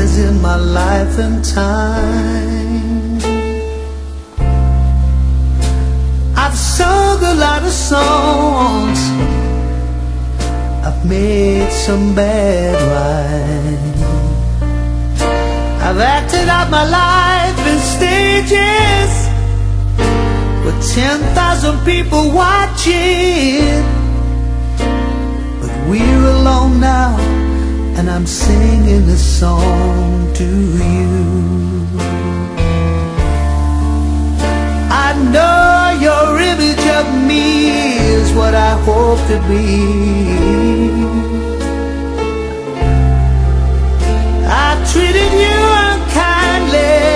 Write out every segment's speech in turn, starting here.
years in my life and time. I've sung a lot of songs, I've made some bad rhymes, I've acted out my life in stages with 10,000 people watching. But we're alone now, and I'm singing this song to you. I know your image of me is what I hope to be. I treated you unkindly,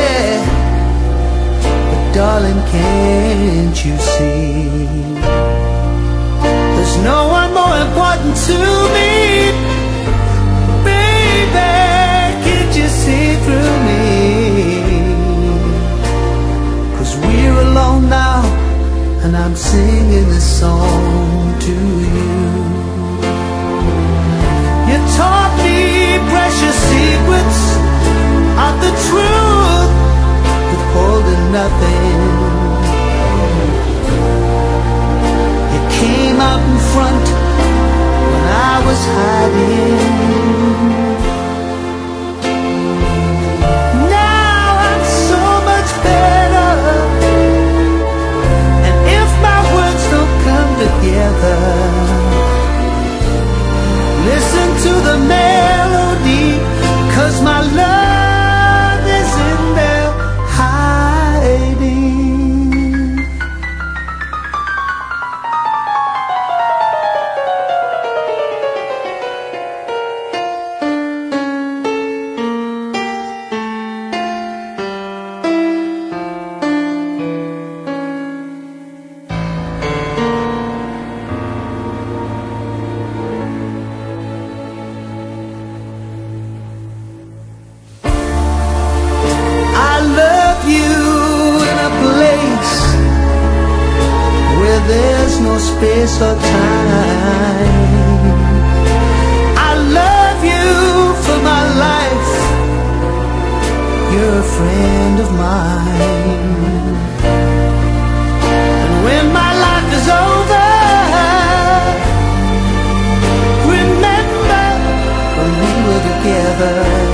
but darling, can't you see? There's no one more important to me. Baby, can't you see through me? 'Cause we're alone now, and I'm singing this song to you. You taught me precious secrets of the truth, withholding nothing. You came out in front when I was hiding. Now I'm so much better, and if my words don't come together, listen to the melody, 'cause my love is in there hiding. There's no space or time. I love you for my life. You're a friend of mine. And when my life is over, remember when we were together.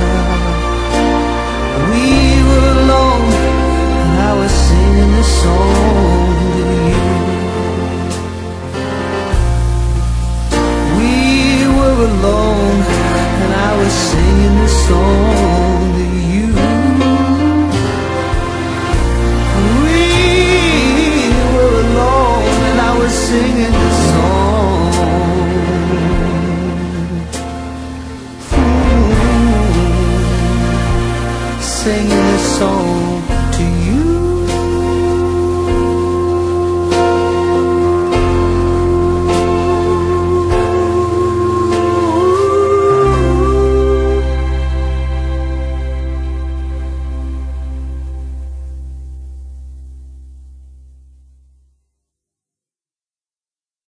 We were alone, and I was singing this song to you. Alone, and I was singing this song to you. We were alone, and I was singing this song. Singing this song.